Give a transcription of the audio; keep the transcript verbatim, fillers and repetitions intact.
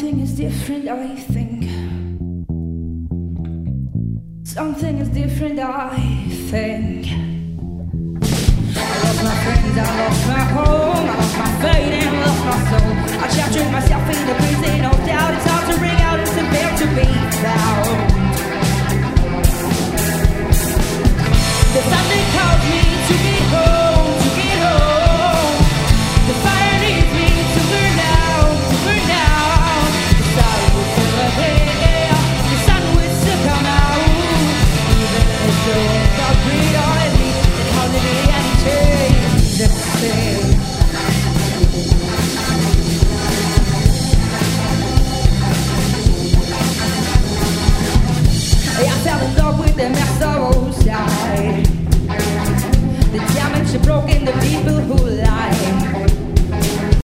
Something is different, I think. Something is different, I think. I lost my friends, I lost my home, I lost my faith and lost my soul. I captured myself in the prison, no doubt. It's hard to ring out, it's unfair to be found. The something calls me to get home, to get home. The fire needs me to burn out, to burn out. The sun will still appear, the sun will still come out. Even if the wind got breathe on me, it hardly be any change. The same. I fell in love with the master